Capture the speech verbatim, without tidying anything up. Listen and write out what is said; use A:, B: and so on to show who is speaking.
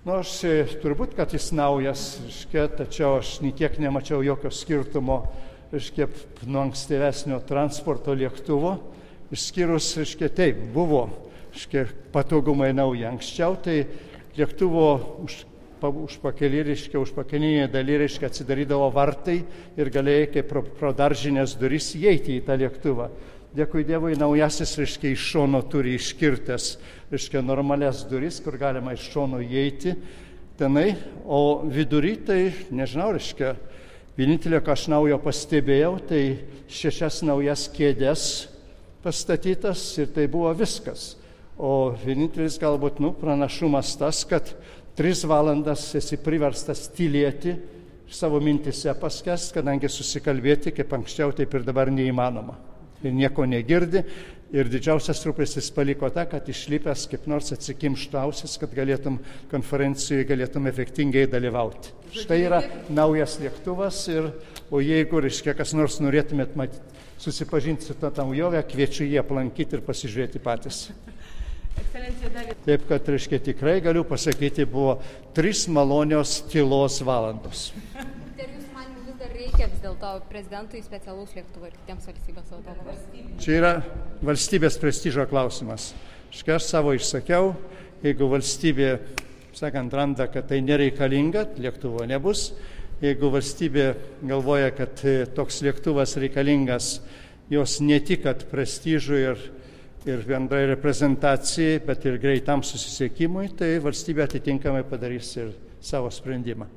A: Nors turbūt, kad jis naujas, reiškia, tačiau aš niekiek nemačiau jokio skirtumo, reiškia, nuo ankstyvesnio transporto lėktuvo, išskyrus, reiškia, taip, buvo, reiškia, patogumai nauji. Anksčiau tai lėktuvo už, už pakelį, reiškia, už pakelinėje daly, reiškia, atsidarydavo vartai ir galėjai kaip pro, pro daržinės duris įeiti į tą lėktuvą. Dėkui Dievui, naujasis, reiškia, iš šono turi iškirtęs, reiškia, normalias duris, kur galima iš šono įeiti tenai, o vidury tai, nežinau, reiškia, vienintelė, ką aš naujo pastebėjau, tai šešias naujas kėdes pastatytas ir tai buvo viskas. O vienintelis galbūt, nu, pranašumas tas, kad tris valandas esi priverstas tylėti, savo mintise paskęst, kadangi susikalbėti, kaip anksčiau, taip ir dabar neįmanoma. Ir nieko negirdi. Ir didžiausias rūpestis paliko tą, kad išlipęs kaip nors atsikimštų ausis, kad galėtum konferencijoje galėtum efektingai dalyvauti. Štai yra naujas lėktuvas, ir, o jeigu, reiškia, kas nors norėtumėt matyti, susipažinti su tą naujovę, kviečiu jį aplankyti ir pasižiūrėti patys. Taip, kad, reiškia, tikrai galiu pasakyti, buvo tris malonios tylos valandos.
B: Reikia vis dėlto prezidentui specialaus lėktuvo ir kitiems valstybės vadovams.
A: Čia yra valstybės prestižo klausimas. Škai aš savo išsakiau, jeigu valstybė, sakant, randa, kad tai nereikalinga, lėktuvo nebus. Jeigu valstybė galvoja, kad toks lėktuvas reikalingas jos ne tik kad prestižui ir, ir bendrai reprezentacijai, bet ir greitam susisiekimui, tai valstybė atitinkamai padarys ir savo sprendimą.